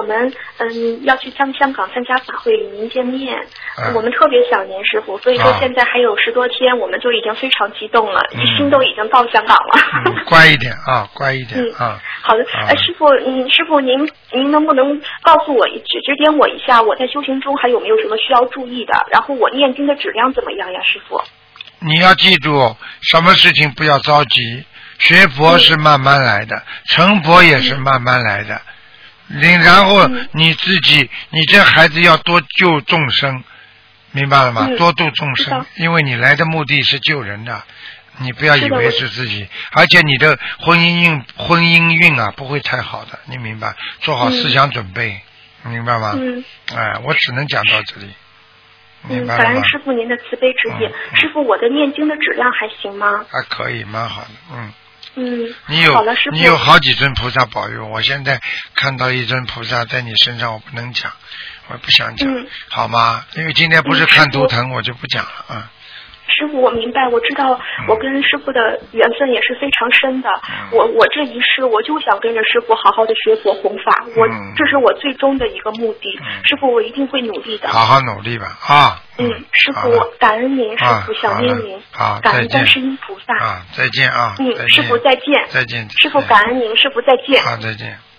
们要去香港参加法会与您见面，我们特别想您师傅，所以说现在还有10多天，我们就已经非常激动了，心都已经到香港了。 乖一点啊，乖一点啊。 好的，师傅您能不能告诉我指点我一下，我在修行中还有没有什么需要注意的？然后我念经的质量怎么样呀，师傅？ 你要记住，什么事情不要着急，学佛是慢慢来的，成佛也是慢慢来的。然后你自己，你这孩子要多救众生，明白了吗？多度众生，因为你来的目的是救人的。你不要以为是自己，而且你的婚姻运啊不会太好的，你明白？做好思想准备，明白吗？我只能讲到这里。 感恩师傅您的慈悲指点。师傅，我的念经的质量还行吗？ 还可以，蛮好的。 好了，师傅。 你有好几尊菩萨保佑，我现在看到一尊菩萨在你身上，我不能讲，我不想讲，好吗？因为今天不是看图腾，我就不讲了。 师傅，我明白，我知道我跟师傅的缘分也是非常深的。我这一世我就想跟着师傅好好的学佛弘法，这是我最终的一个目的。师傅，我一定会努力的。 好好努力吧啊！ 师傅，感恩您，师傅想念您，感恩观世音菩萨。 再见啊！ 师傅再见。 再见。 师傅感恩您，师傅再见。 再见。